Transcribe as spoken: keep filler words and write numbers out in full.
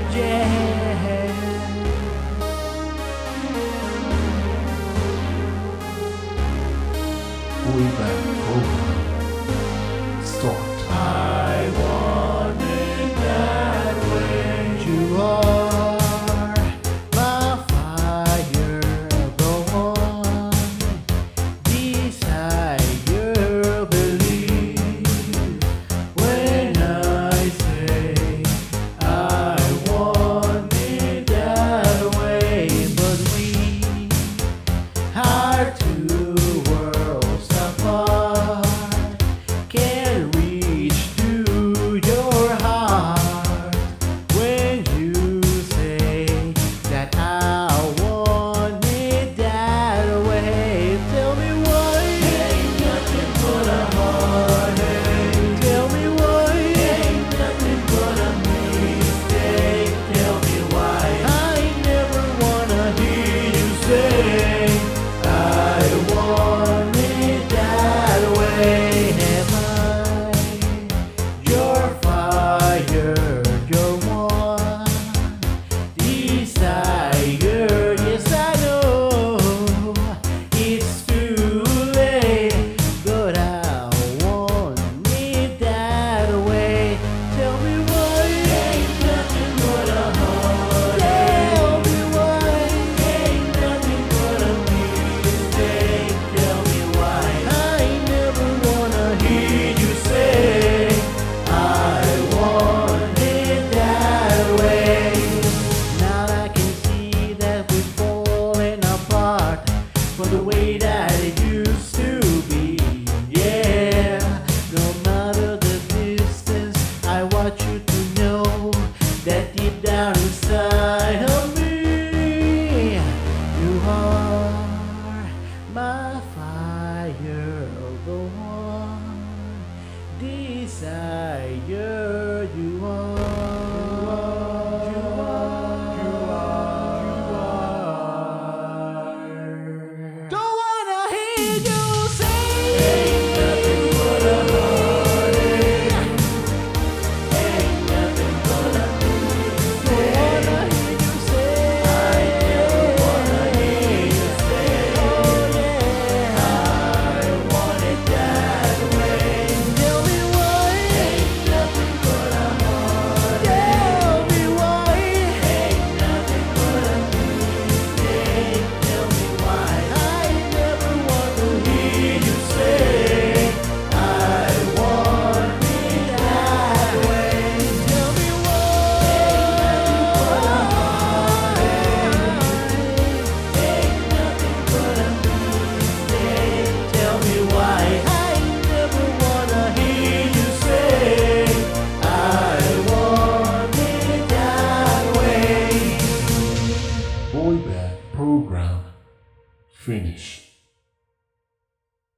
Yeah. Way back program. Start. I want it that way. You are my fire, the one desire, believe when I say I want it that way. But we are two worlds apart, can't reach to your heart when you say that I want it that way. Tell me why ain't nothing but a heartache. Tell me why ain't nothing but a mistake. Tell me why I never wanna hear you say I want it that way. Am I your fire, your one desire? Yes, I know it's too late, but I want it that way. Tell me why ain't nothing but a heartache. Tell me why ain't nothing but a mistake. Tell me why I never wanna hear you say I want it that way. Now I can see that we're falling apart from the way that it used to be. Yeah, no matter the distance, I want you to know that deep down inside of me, you are my fire, the one desire. You are, you are, you are. Don't wanna hear you say ain't nothing but a heartache. Ain't nothing but a mistake. Don't wanna hear you say I never wanna hear you say oh yeah I want it that way. Tell me why ain't nothing but a heartache. Tell me why ain't nothing but a mistake. Tell me why I never want to hear you say I want it that way. Tell me why ain't nothing but a mistake. Tell me why I never wanna hear you say I want it that way. Boy Band program. Finish.